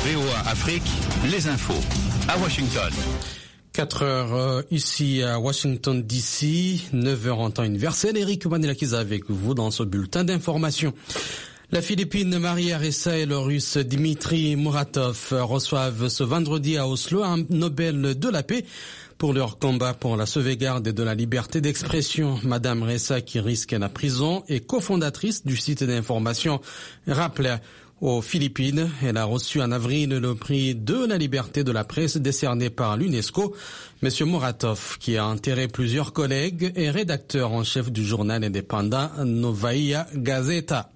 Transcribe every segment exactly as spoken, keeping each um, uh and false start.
V O A Afrique, les infos à Washington. quatre heures euh, ici à Washington D C, neuf heures en temps universel. Eric Manilakiza avec vous dans ce bulletin d'information. La Philippine Maria Ressa et le Russe Dmitri Muratov reçoivent ce vendredi à Oslo un Nobel de la paix pour leur combat pour la sauvegarde de la liberté d'expression. Madame Ressa, qui risque la prison, est cofondatrice du site d'information Rappler aux Philippines. Elle a reçu en avril le prix de la liberté de la presse décerné par l'UNESCO. Monsieur Muratov, qui a enterré plusieurs collègues, est rédacteur en chef du journal indépendant Novaya Gazeta.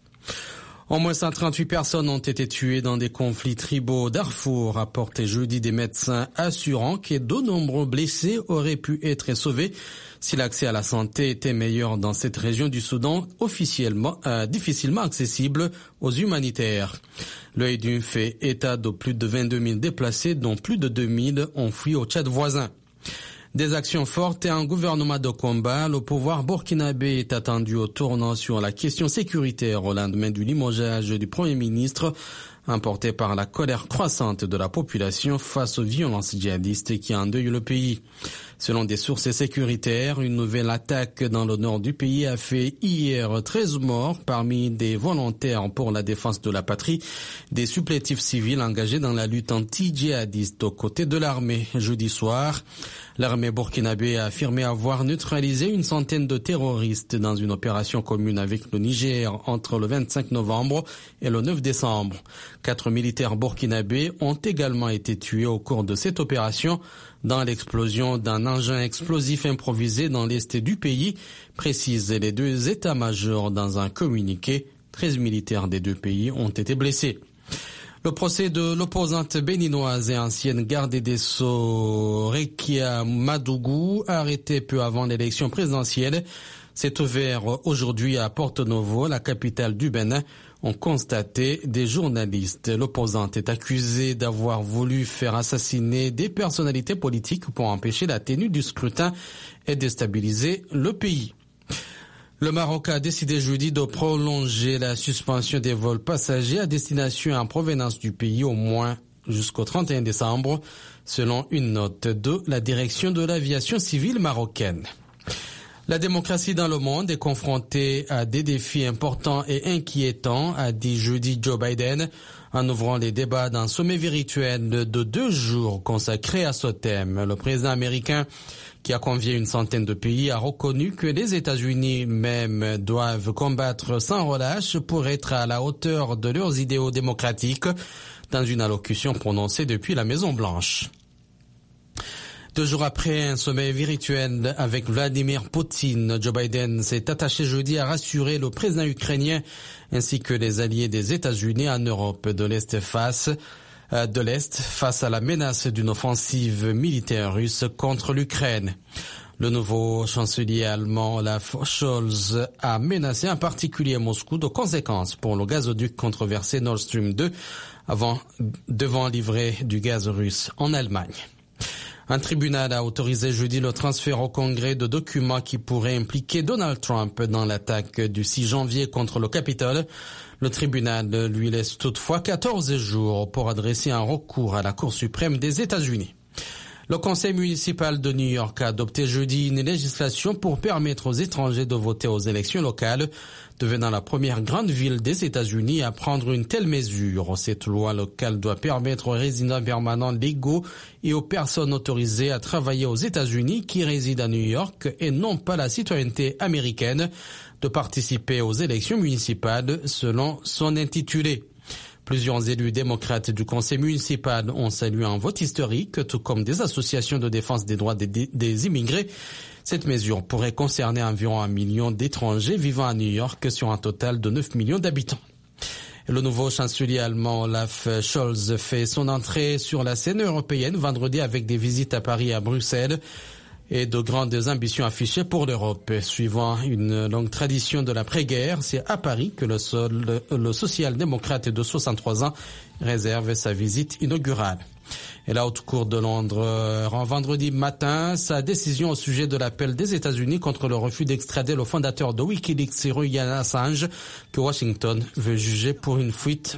Au moins cent trente-huit personnes ont été tuées dans des conflits tribaux au Darfour, rapporté jeudi des médecins assurant que de nombreux blessés auraient pu être sauvés si l'accès à la santé était meilleur dans cette région du Soudan, officiellement euh, difficilement accessible aux humanitaires. L'Œil du fait état de plus de vingt-deux mille déplacés, dont plus de deux mille ont fui au Tchad voisin. Des actions fortes et un gouvernement de combat. Le pouvoir burkinabé est attendu au tournant sur la question sécuritaire au lendemain du limogeage du Premier ministre, emporté par la colère croissante de la population face aux violences djihadistes qui endeuillent le pays. Selon des sources sécuritaires, une nouvelle attaque dans le nord du pays a fait hier treize morts parmi des volontaires pour la défense de la patrie, des supplétifs civils engagés dans la lutte anti-djihadiste aux côtés de l'armée. Jeudi soir, l'armée burkinabé a affirmé avoir neutralisé une centaine de terroristes dans une opération commune avec le Niger entre le vingt-cinq novembre et le neuf décembre. Quatre militaires burkinabés ont également été tués au cours de cette opération dans l'explosion d'un engin explosif improvisé dans l'est du pays, précisent les deux états-majors dans un communiqué. treize militaires des deux pays ont été blessés. Le procès de l'opposante béninoise et ancienne garde des Sceaux Rekia Madougou, arrêtée peu avant l'élection présidentielle, s'est ouvert aujourd'hui à Porto Novo, la capitale du Bénin, ont constaté des journalistes. L'opposante est accusée d'avoir voulu faire assassiner des personnalités politiques pour empêcher la tenue du scrutin et déstabiliser le pays. Le Maroc a décidé jeudi de prolonger la suspension des vols passagers à destination et en provenance du pays au moins jusqu'au trente et un décembre, selon une note de la direction de l'aviation civile marocaine. La démocratie dans le monde est confrontée à des défis importants et inquiétants, a dit jeudi Joe Biden, en ouvrant les débats d'un sommet virtuel de deux jours consacré à ce thème. Le président américain, qui a convié une centaine de pays, a reconnu que les États-Unis même doivent combattre sans relâche pour être à la hauteur de leurs idéaux démocratiques, dans une allocution prononcée depuis la Maison-Blanche. Deux jours après un sommet virtuel avec Vladimir Poutine, Joe Biden s'est attaché jeudi à rassurer le président ukrainien ainsi que les alliés des États-Unis en Europe de l'Est face, euh, de l'Est face à la menace d'une offensive militaire russe contre l'Ukraine. Le nouveau chancelier allemand Olaf Scholz a menacé en particulier Moscou de conséquences pour le gazoduc controversé Nord Stream deux avant, devant livrer du gaz russe en Allemagne. Un tribunal a autorisé jeudi le transfert au Congrès de documents qui pourraient impliquer Donald Trump dans l'attaque du six janvier contre le Capitole. Le tribunal lui laisse toutefois quatorze jours pour adresser un recours à la Cour suprême des États-Unis. Le conseil municipal de New York a adopté jeudi une législation pour permettre aux étrangers de voter aux élections locales, devenant la première grande ville des États-Unis à prendre une telle mesure. Cette loi locale doit permettre aux résidents permanents légaux et aux personnes autorisées à travailler aux États-Unis qui résident à New York et n'ont pas la citoyenneté américaine de participer aux élections municipales selon son intitulé. Plusieurs élus démocrates du conseil municipal ont salué un vote historique, tout comme des associations de défense des droits des, des immigrés. Cette mesure pourrait concerner environ un million d'étrangers vivant à New York sur un total de neuf millions d'habitants. Le nouveau chancelier allemand Olaf Scholz fait son entrée sur la scène européenne vendredi avec des visites à Paris et à Bruxelles et de grandes ambitions affichées pour l'Europe. Suivant une longue tradition de l'après-guerre, c'est à Paris que le, sol, le social-démocrate de soixante-trois ans réserve sa visite inaugurale. Et la Haute Cour de Londres rend vendredi matin sa décision au sujet de l'appel des États-Unis contre le refus d'extrader le fondateur de Wikileaks, Julian Assange, que Washington veut juger pour une fuite